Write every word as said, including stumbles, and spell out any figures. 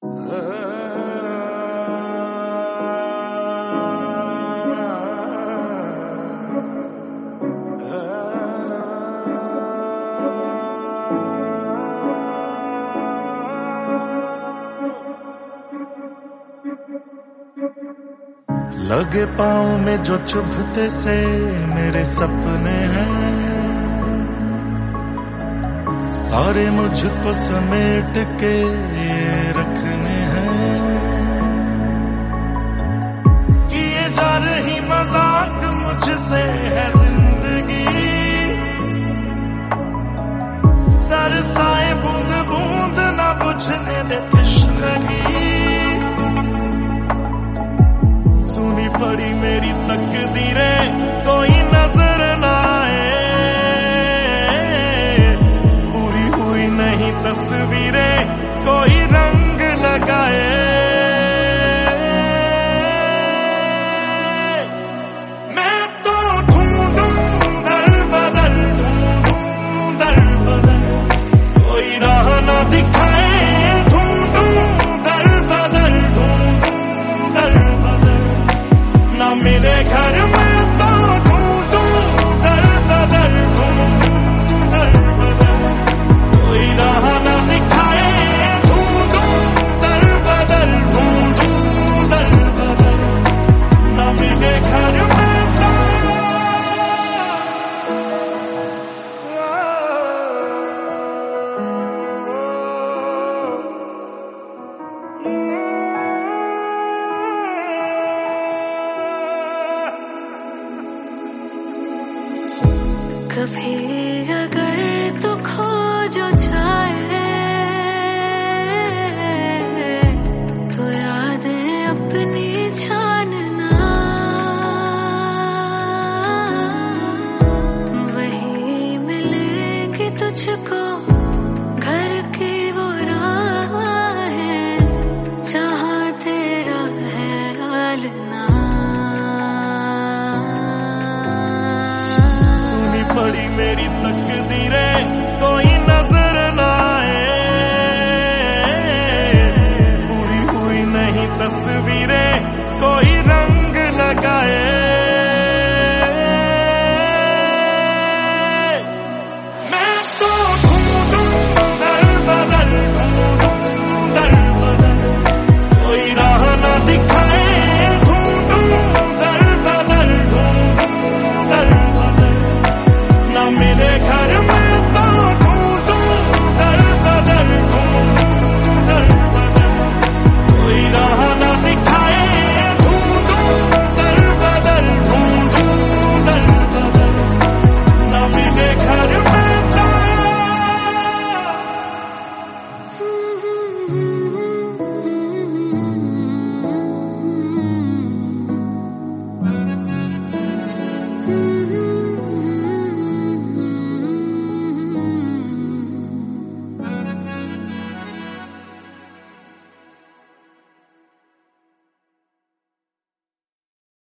लगे पाँव में जो चुभते से मेरे सपने हैं, सारे मुझको समेट के ये रखने हैं। किए जा रही मजाक मुझसे है जिंदगी, तरसाए बूंद बूंद ना बुझने दे तश्नगी। सुनी पड़ी मेरी तकदीरें कोई नजर ना आए, पूरी हुई नहीं तस्वीरें कोई रंग लगाए। मैं तो ढूंढूं दर बदल, ढूंढूं दर बदल, कोई राह ना दिखाए। ढूंढूं दर बदल, ढूंढूं दर बदल, ना मिले घर में तो ढूंढूं दर बदल, ढूंढूं दर बदल, कोई राह ना दिखाए। ढूंढूं दर बदल, ढूंढूं दर बदल, ना मिले घर में तो। कभी